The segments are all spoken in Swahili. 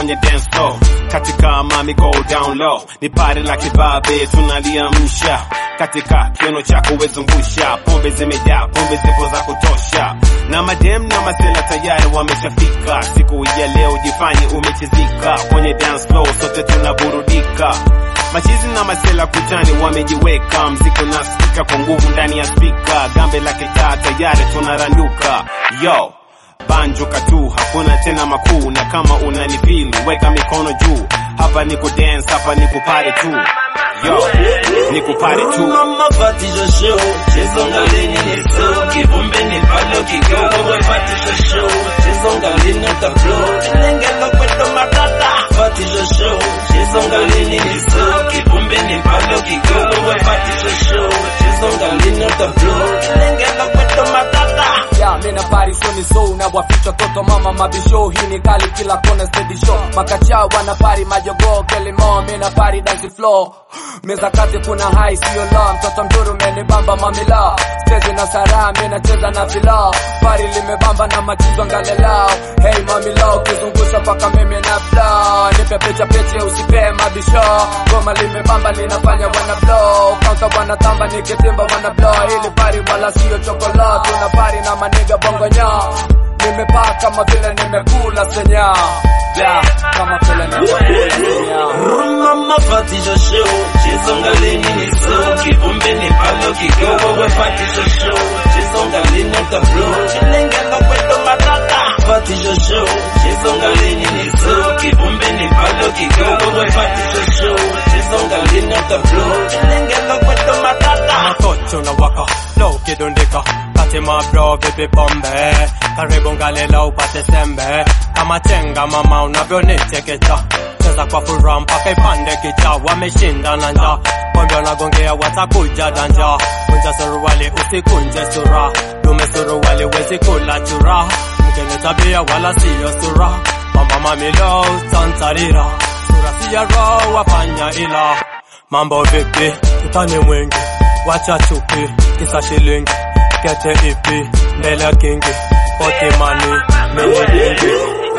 kwenye dance floor. Katika mami go down low, ni party la kibabe tunaliamsha. Katika kiuno chako wezungusha, pombe zimejaa, pombe zipo za kutosha. Na madem na masela tayari wameshafika. Siku ya leo jifanye umechezika. Kwenye dance floor sote tunaburudika. Machizi na masela kutani wamejiweka. Mziki unasikika kwa nguvu ndani ya speaker. Gambe la kitaa tayari tunaranduka. Yo, banjuka tu, hakuna tena makuu. Na kama unanipili, weka mikono juu. Hapa niko dance, hapa niko party tu. Yo, niko party tu. Mama party the show, chezongalini ni so. Kivumbeni palo kigogo, we party the show. Chezongalini the flow, nengelo kweto matata. Party the show, chezongalini ni so. Kivumbeni palo kigogo, we party the show. Chezongalini the flow, nengelo kweto matata. Yeah, mina party soni so na waficha toto mama mabisho. Hii ni kali kila kona steady show. Makacha wana party majogo kelimo. Mina party dance floor. Meza kati kuna high sio low. Mtoto mduru menibamba mamila. Stage na sara mina cheza na fila. Party limebamba na machizo ngalela. Hey mamila ukizungusha paka mimi na flow. Nipe pecha peche usipe mabisho. Goma limebamba linafanya wana blow. Counter wana tamba nikitimba wana blow. Hili party wala sio chocolate. Tuna party na maniga bongo nya. Nimepaa kama vile nimekula senya. Yeah, kama vile nimekula senya. Mama party the show, chezongalini ni so. Kivumbeni palo kigogo, we party the show. Chezongalini the flow, nengelo kweto matata. Party the show, chezongalini ni so. Kivumbeni palo kigogo, we party the show. Chezongalini the flow, nengelo kweto matata. Matocho na waka, flow kidondeka. Katima bro vipi pombe. Karibu ngalela upate sembe. Kama chenga mama unavyonichekecha. Cheza kwa furaha mpaka ipande kicha. Wameshinda na njaa, pombe wanagongea watakuja danja. Kunja suruali usikunje sura. Dume suruali wezi kula chura. Mkene tabia wala siyo sura. Mama mamilo tantarira. Sura siya roho wafanya ila. Mambo vipi, utani mwingi. Wacha chuki, kisa shilingi. Kete ipi, mbele kingi. Poti mani, mini dingi.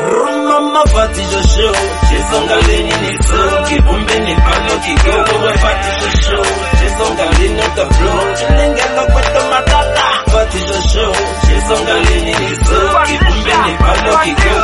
Mama party the show, chezongalini ni so. Kivumbeni palo kigogo, we party the show. Chezongalini the flow, nengelo kweto matata. Party the show, chezongalini ni so. Kivumbeni palo kigogo.